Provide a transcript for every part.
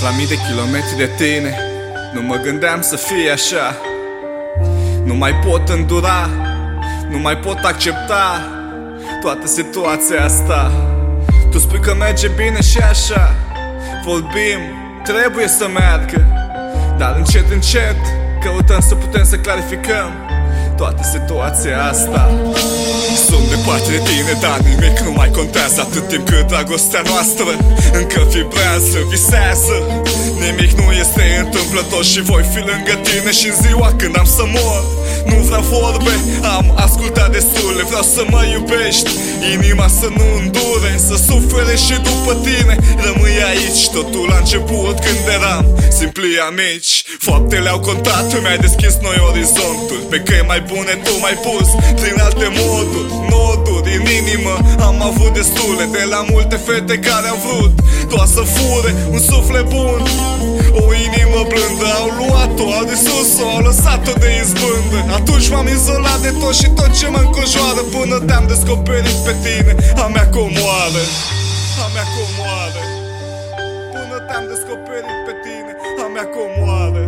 la mii de kilometri de tine, nu mă gândeam să fie așa. Nu mai pot îndura, nu mai pot accepta toată situația asta. Tu spui că merge bine și așa, vorbim, trebuie să meargă, dar încet, încet căutăm să putem să clarificăm toată situația asta. Sunt departe de tine, dar nimic nu mai contează, atât timp cât dragostea noastră încă vibrează, visează. Nimic nu este întâmplător și voi fi lângă tine și în ziua când am să mor. Nu vreau vorbe, am ascultat destule, vreau să mă iubești, inima să nu îndure, să sufere și după tine. Rămâi aici, totul a început când eram simpli amici. Faptele au contat, mi-ai deschis noi orizonturi, pe căi mai bune tu m-ai pus prin alte moduri. Noduri în inimă am avut destule, de la multe fete care au vrut doar să fure un suflet bun, o inimă blândă. Au luat-o, au distrus-o, au lăsat-o de izbândă. Atunci m-am izolat de tot și tot ce mă înconjoară, până te-am descoperit pe tine, a mea comoară, a mea comoară. Până te-am descoperit pe tine, a mea comoară.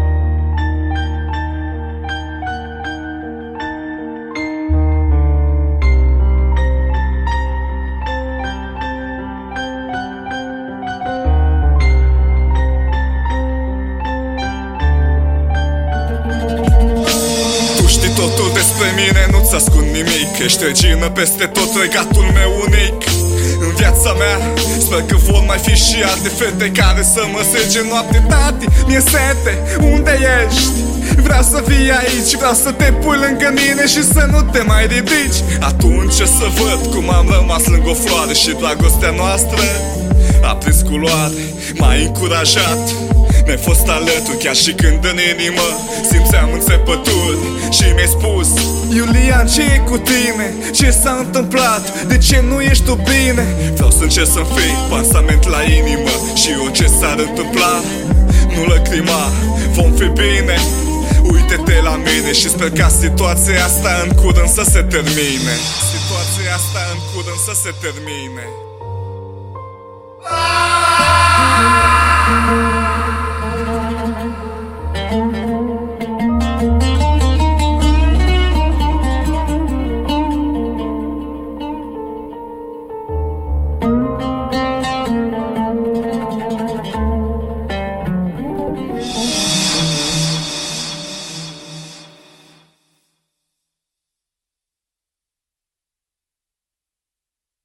Totul despre mine, nu-ți ascund nimic. Ești regină peste tot, regatul meu unic. În viața mea, sper că vor mai fi și alte fete care să mă strige noapte. Tati, mi-e sete, unde ești? Vreau să vii aici, vreau să te pui lângă mine și să nu te mai ridici. Atunci o să văd cum am rămas lângă o floare și dragostea noastră a prins culoare, m-a încurajat. Mi-ai fost alături chiar și când în inimă simțeam înțepături și mi-ai spus: Iulian, ce e cu tine? Ce s-a întâmplat? De ce nu ești tu bine? Vreau să încerc să-mi fii pansament la inimă și orice s-ar întâmpla, nu lăcrima, vom fi bine. Uite-te la mine și sper ca situația asta în curând să se termine. Situația asta în curând să se termine.